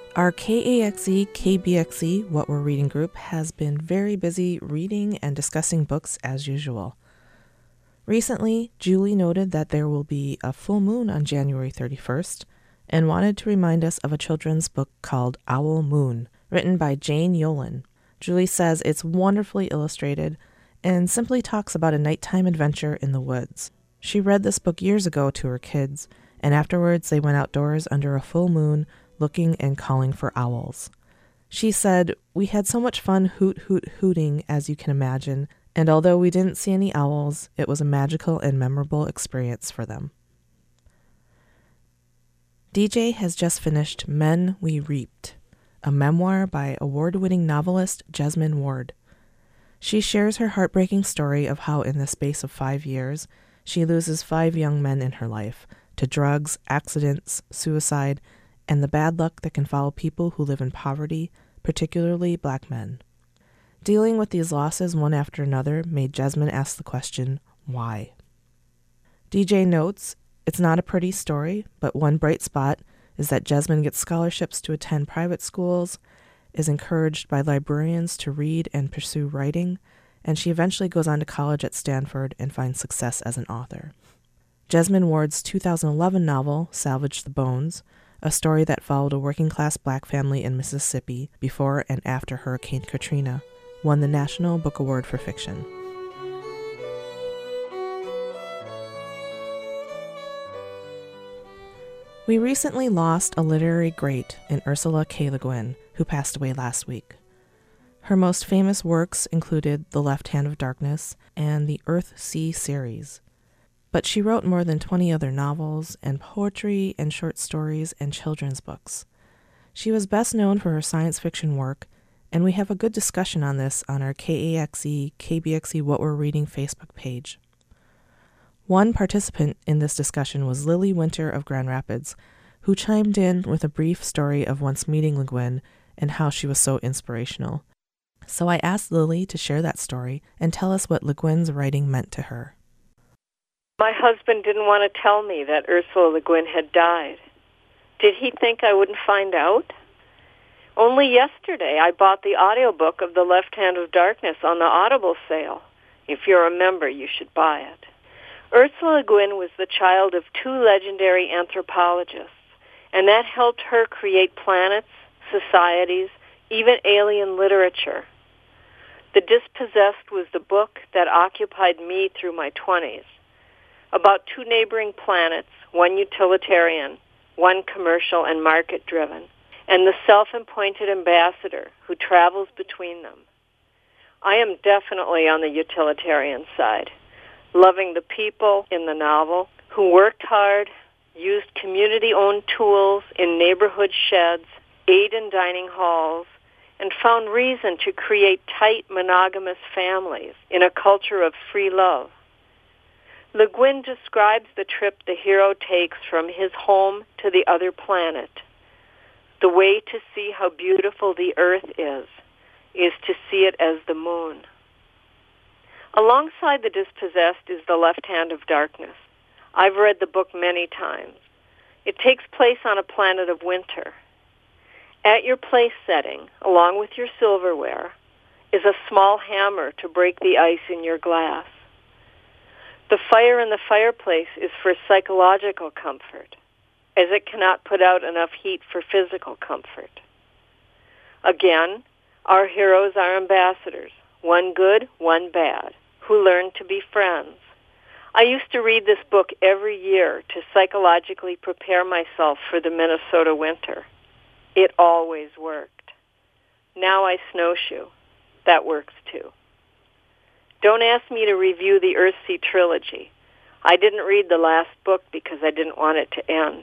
Our KAXE KBXE What We're Reading group has been very busy reading and discussing books as usual. Recently, Julie noted that there will be a full moon on January 31st and wanted to remind us of a children's book called Owl Moon, written by Jane Yolen. Julie says it's wonderfully illustrated and simply talks about a nighttime adventure in the woods. She read this book years ago to her kids, and afterwards they went outdoors under a full moon looking and calling for owls. She said, "We had so much fun hooting, as you can imagine, and although we didn't see any owls, it was a magical and memorable experience for them." DJ has just finished Men We Reaped, a memoir by award-winning novelist Jesmyn Ward. She shares her heartbreaking story of how in the space of 5 years, she loses 5 young men in her life to drugs, accidents, suicide, and the bad luck that can follow people who live in poverty, particularly Black men. Dealing with these losses one after another made Jesmyn ask the question, why? DJ notes, it's not a pretty story, but one bright spot is that Jesmyn gets scholarships to attend private schools, is encouraged by librarians to read and pursue writing, and she eventually goes on to college at Stanford and finds success as an author. Jesmyn Ward's 2011 novel, Salvage the Bones, a story that followed a working-class Black family in Mississippi before and after Hurricane Katrina, won the National Book Award for Fiction. We recently lost a literary great in Ursula K. Le Guin, who passed away last week. Her most famous works included The Left Hand of Darkness and the Earth-Sea series. But she wrote more than 20 other novels and poetry and short stories and children's books. She was best known for her science fiction work, and we have a good discussion on this on our KAXE KBXE What We're Reading Facebook page. One participant in this discussion was Lily Winter of Grand Rapids, who chimed in with a brief story of once meeting Le Guin and how she was so inspirational. So I asked Lily to share that story and tell us what Le Guin's writing meant to her. My husband didn't want to tell me that Ursula Le Guin had died. Did he think I wouldn't find out? Only yesterday I bought the audiobook of The Left Hand of Darkness on the Audible sale. If you're a member, you should buy it. Ursula Le Guin was the child of 2 legendary anthropologists, and that helped her create planets, societies, even alien literature. The Dispossessed was the book that occupied me through my 20s. About 2 neighboring planets, one utilitarian, one commercial and market-driven, and the self-appointed ambassador who travels between them. I am definitely on the utilitarian side, loving the people in the novel who worked hard, used community-owned tools in neighborhood sheds, ate in dining halls, and found reason to create tight monogamous families in a culture of free love. Le Guin describes the trip the hero takes from his home to the other planet. The way to see how beautiful the earth is to see it as the moon. Alongside The Dispossessed is The Left Hand of Darkness. I've read the book many times. It takes place on a planet of winter. At your place setting, along with your silverware, is a small hammer to break the ice in your glass. The fire in the fireplace is for psychological comfort, as it cannot put out enough heat for physical comfort. Again, our heroes are ambassadors, one good, one bad, who learn to be friends. I used to read this book every year to psychologically prepare myself for the Minnesota winter. It always worked. Now I snowshoe. That works too. Don't ask me to review the Earth-Sea trilogy. I didn't read the last book because I didn't want it to end.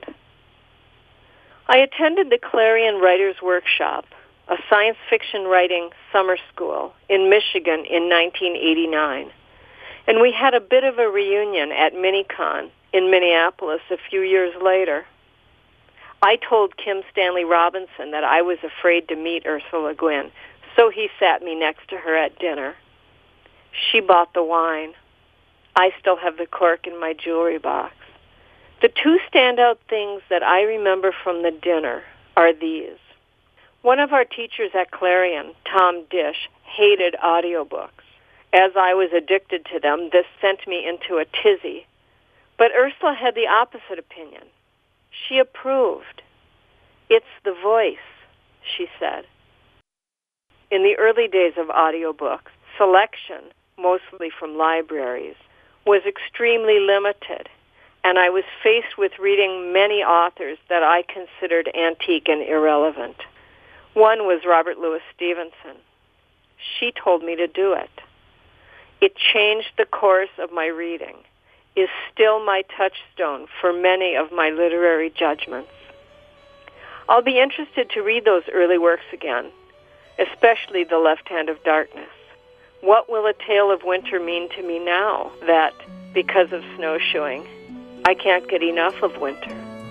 I attended the Clarion Writers' Workshop, a science fiction writing summer school in Michigan in 1989. And we had a bit of a reunion at MiniCon in Minneapolis a few years later. I told Kim Stanley Robinson that I was afraid to meet Ursula Le Guin, so he sat me next to her at dinner. She bought the wine. I still have the cork in my jewelry box. The 2 standout things that I remember from the dinner are these. One of our teachers at Clarion, Tom Dish, hated audiobooks. As I was addicted to them, this sent me into a tizzy. But Ursula had the opposite opinion. She approved. It's the voice, she said. In the early days of audiobooks, selection, mostly from libraries, was extremely limited, and I was faced with reading many authors that I considered antique and irrelevant. One was Robert Louis Stevenson. She told me to do it. It changed the course of my reading, is still my touchstone for many of my literary judgments. I'll be interested to read those early works again, especially The Left Hand of Darkness. What will A Tale of Winter mean to me now that, because of snowshoeing, I can't get enough of winter?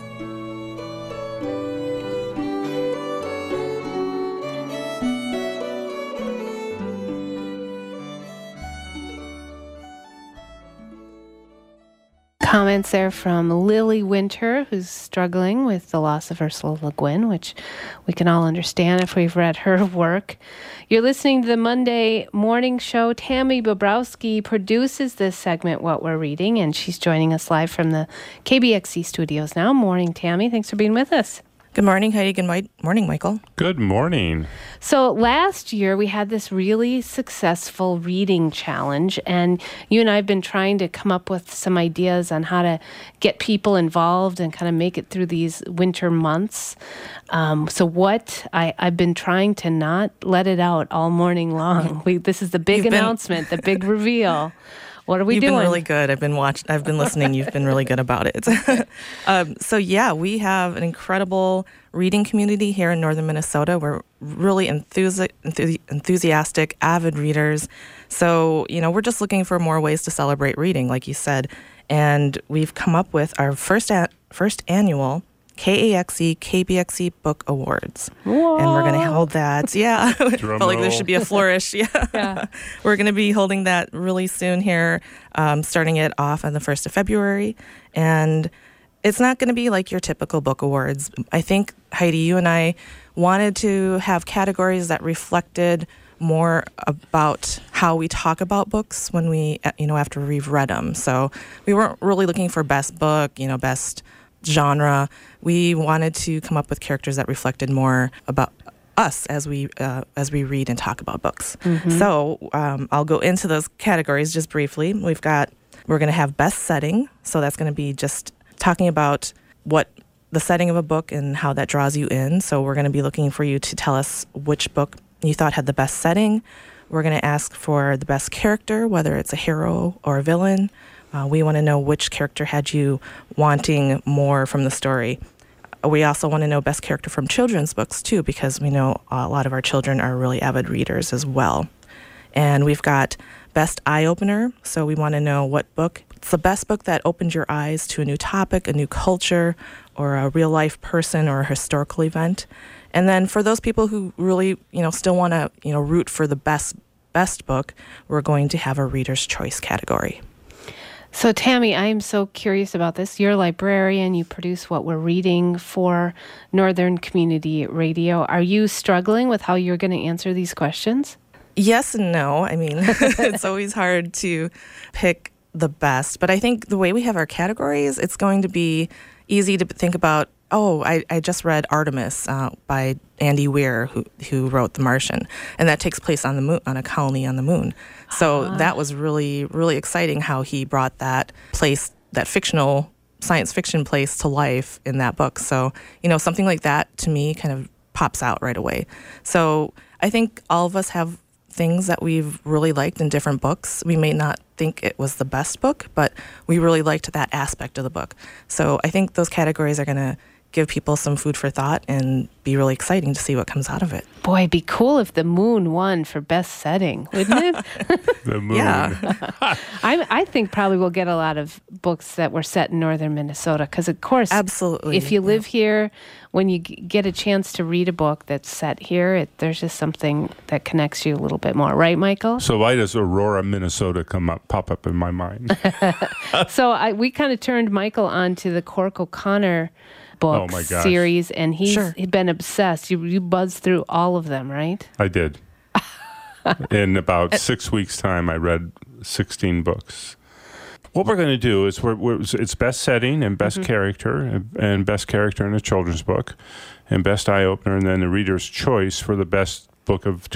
Comments there from Lily Winter, who's struggling with the loss of Ursula Le Guin, which we can all understand if we've read her work. You're listening to the Monday Morning Show. Tammy Bobrowski produces this segment, What We're Reading, and she's joining us live from the KBXC studios now. Morning, Tammy. Thanks for being with us. Good morning, Heidi. Good morning, Michael. Good morning. So last year we had this really successful reading challenge, and you and I have been trying to come up with some ideas on how to get people involved and kind of make it through these winter months. So what I've been trying to not let it out all morning long. This is the big announcement, the big reveal. What are we doing? You've been really good. I've been listening. You've been really good about it. So yeah, we have an incredible reading community here in northern Minnesota. We're really enthusiastic, avid readers. So, we're just looking for more ways to celebrate reading, like you said. And we've come up with our first annual KAXE KBXC Book Awards. Whoa. And we're going to hold that. Yeah. Felt like there should be a flourish. Yeah. We're going to be holding that really soon here, starting it off on the 1st of February. And it's not going to be like your typical book awards. I think, Heidi, you and I wanted to have categories that reflected more about how we talk about books when we, after we've read them. So we weren't really looking for best book, best genre. We wanted to come up with characters that reflected more about us as we read and talk about books. Mm-hmm. So I'll go into those categories just briefly. We're going to have best setting. So that's going to be just talking about what the setting of a book and how that draws you in. So we're going to be looking for you to tell us which book you thought had the best setting. We're going to ask for the best character, whether it's a hero or a villain. We want to know which character had you wanting more from the story. We also want to know best character from children's books, too, because we know a lot of our children are really avid readers as well. And we've got best eye-opener, so we want to know what book. It's the best book that opens your eyes to a new topic, a new culture, or a real-life person or a historical event. And then for those people who really, still want to, root for the best book, we're going to have a Reader's Choice category. So, Tammy, I am so curious about this. You're a librarian. You produce What We're Reading for Northern Community Radio. Are you struggling with how you're going to answer these questions? Yes and no. I mean, it's always hard to pick the best. But I think the way we have our categories, it's going to be easy to think about, I just read Artemis by Andy Weir, who wrote The Martian, and that takes place on the moon, on a colony on the moon. So that was really, really exciting how he brought that place, that fictional science fiction place, to life in that book. So, something like that to me kind of pops out right away. So I think all of us have things that we've really liked in different books. We may not think it was the best book, but we really liked that aspect of the book. So I think those categories are going to give people some food for thought and be really exciting to see what comes out of it. Boy, it'd be cool if the moon won for best setting, wouldn't it? The moon. Yeah. I think probably we'll get a lot of books that were set in northern Minnesota because, of course, absolutely, if you live here, when you get a chance to read a book that's set here, there's just something that connects you a little bit more. Right, Michael? So why does Aurora, Minnesota pop up in my mind? So we kind of turned Michael on to the Cork O'Connor book Oh, my gosh. series, and he's Sure. been obsessed. You buzzed through all of them, right? I did. In about 6 weeks' time, I read 16 books. What we're going to do is it's best setting and best character and best character in a children's book and best eye opener, and then the reader's choice for the best book of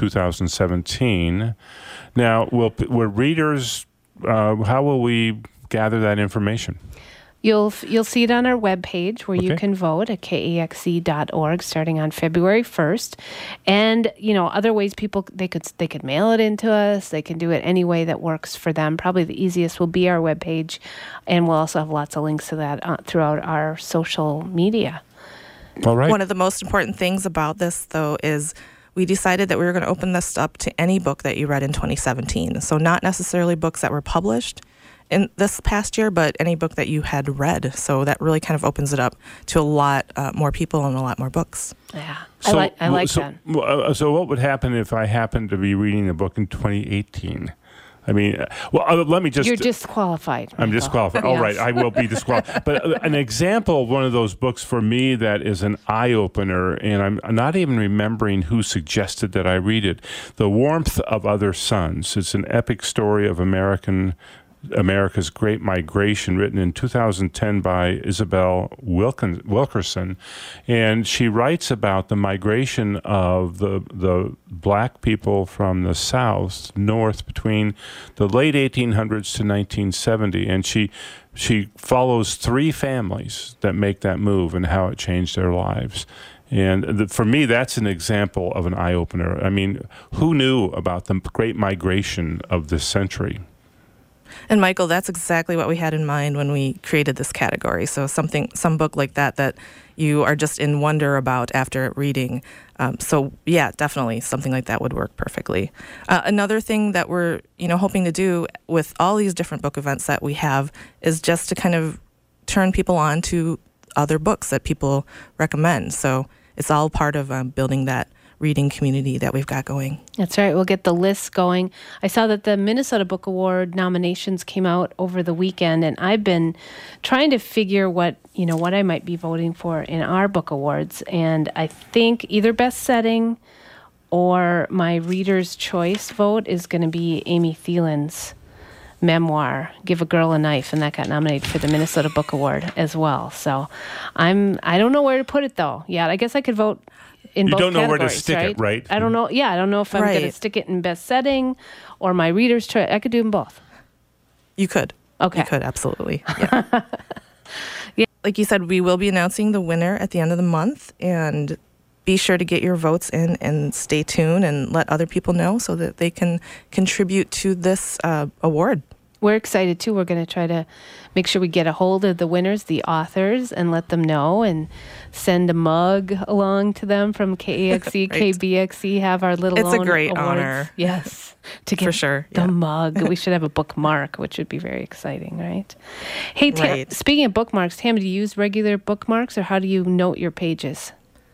2017. Now, will readers? How will we gather that information? You'll see it on our webpage where you Okay. can vote at kexe.org starting on February 1st. And, other ways they could mail it into us. They can do it any way that works for them. Probably the easiest will be our webpage, and we'll also have lots of links to that throughout our social media. All right. One of the most important things about this, though, is we decided that we were going to open this up to any book that you read in 2017. So not necessarily books that were published in this past year, but any book that you had read. So that really kind of opens it up to a lot more people and a lot more books. Yeah, I like that. So what would happen if I happened to be reading a book in 2018? I mean, let me just... You're disqualified. I'm Michael. disqualified. All Yes. right, I will be disqualified. But an example of one of those books for me that is an eye-opener, and I'm not even remembering who suggested that I read it, The Warmth of Other Suns. It's an epic story of America's Great Migration, written in 2010 by Isabel Wilkerson. And she writes about the migration of the black people from the South north between the late 1800s to 1970. And she follows 3 families that make that move and how it changed their lives. And for me, that's an example of an eye-opener. I mean, who knew about the Great Migration of this century? And Michael, that's exactly what we had in mind when we created this category. So some book like that you are just in wonder about after reading. So yeah, definitely something like that would work perfectly. Another thing that we're hoping to do with all these different book events that we have is just to kind of turn people on to other books that people recommend. So it's all part of building that reading community that we've got going. That's right. We'll get the list going. I saw that the Minnesota Book Award nominations came out over the weekend, and I've been trying to figure what I might be voting for in our book awards. And I think either best setting or my reader's choice vote is going to be Amy Thielen's memoir, Give a Girl a Knife, and that got nominated for the Minnesota Book Award as well. So I don't know where to put it though. Yeah, I guess I could vote in both don't know where to categories, stick it, right? I don't know. Yeah, I don't know if I'm going to stick it in best setting or my reader's choice. I could do them both. You could. Okay. You could, absolutely. Yeah. Yeah. Like you said, we will be announcing the winner at the end of the month, and be sure to get your votes in and stay tuned and let other people know so that they can contribute to this award. We're excited too. We're going to try to make sure we get a hold of the winners, the authors, and let them know and send a mug along to them from KEXE, Right. KBXE, have our little It's a own great awards. honor. Yes. To get For sure, the yeah. mug. We should have a bookmark, which would be very exciting, right? Hey, Tam, Right. speaking of bookmarks, Tam, do you use regular bookmarks or how do you note your pages?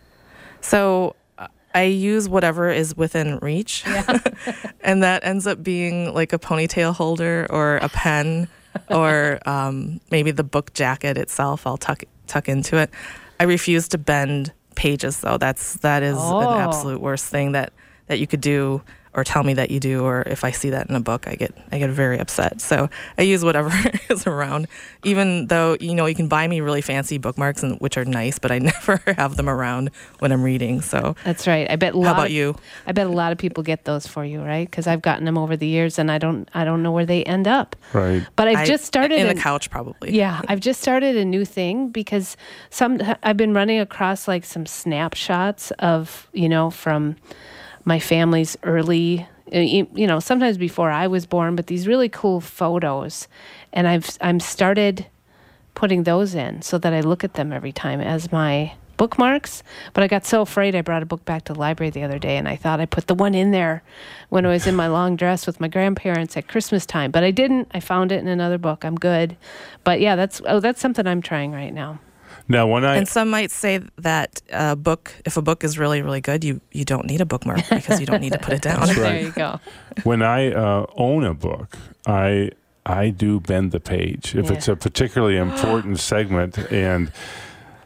So I use whatever is within reach. And that ends up being like a ponytail holder or a pen or maybe the book jacket itself. I'll tuck into it. I refuse to bend pages, though. That is an absolute worst thing that you could do or tell me that you do, or if I see that in a book, I get very upset. So I use whatever is around, even though, you can buy me really fancy bookmarks, which are nice, but I never have them around when I'm reading. So That's right. I bet how about you? I bet a lot of people get those for you, right? Because I've gotten them over the years, and I don't know where they end up. Right. But I've just started in the couch, probably. Yeah, I've just started a new thing because I've been running across like some snapshots of from my family's early, sometimes before I was born, but these really cool photos, and I'm started putting those in so that I look at them every time as my bookmarks. But I got so afraid I brought a book back to the library the other day, and I thought I put the one in there when I was in my long dress with my grandparents at Christmas time, but I didn't. I found it in another book. I'm good. But yeah, that's something I'm trying right now. Now, and some might say that if a book is really, really good, you don't need a bookmark because you don't need to put it down. That's right. There you go. When I own a book, I do bend the page if it's a particularly important segment, and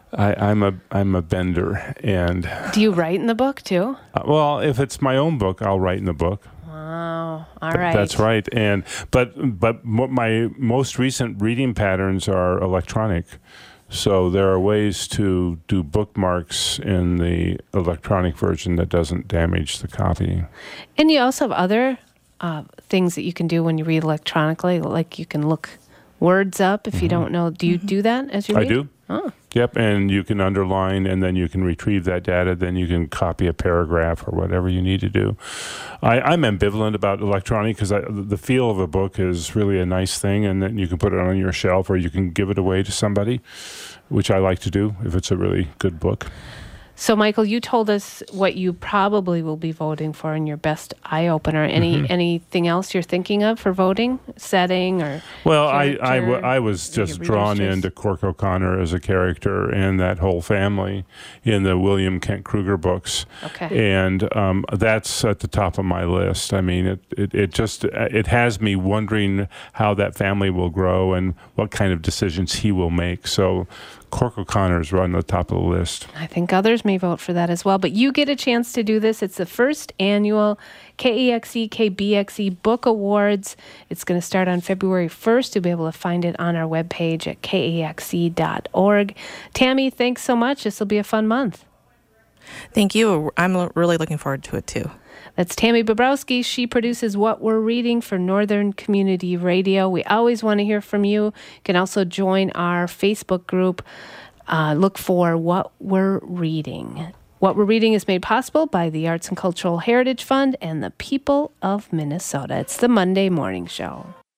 I'm a bender, and Do you write in the book too? well, if it's my own book, I'll write in the book. Wow. All right. That's right. And but my most recent reading patterns are electronic. So there are ways to do bookmarks in the electronic version that doesn't damage the copy. And you also have other things that you can do when you read electronically, like you can look words up if you don't know. Do you do that as you read? I do. Oh. Yep, and you can underline, and then you can retrieve that data. Then you can copy a paragraph or whatever you need to do. I'm ambivalent about electronic because the feel of a book is really a nice thing, and then you can put it on your shelf or you can give it away to somebody, which I like to do if it's a really good book. So, Michael, you told us what you probably will be voting for in your best eye opener. Anything else you're thinking of for voting, setting, or? Well, I was just drawn readers into Cork O'Connor as a character and that whole family in the William Kent Kruger books. Okay. And that's at the top of my list. I mean, it has me wondering how that family will grow and what kind of decisions he will make. So Cork O'Connor is right on the top of the list. I think others may vote for that as well. But you get a chance to do this. It's the first annual KEXE KBXE Book Awards. It's going to start on February 1st. You'll be able to find it on our webpage at kexe.org. Tammy, thanks so much. This will be a fun month. Thank you. I'm really looking forward to it too. That's Tammy Bobrowski. She produces What We're Reading for Northern Community Radio. We always want to hear from you. You can also join our Facebook group. Look for What We're Reading. What We're Reading is made possible by the Arts and Cultural Heritage Fund and the people of Minnesota. It's the Monday Morning Show.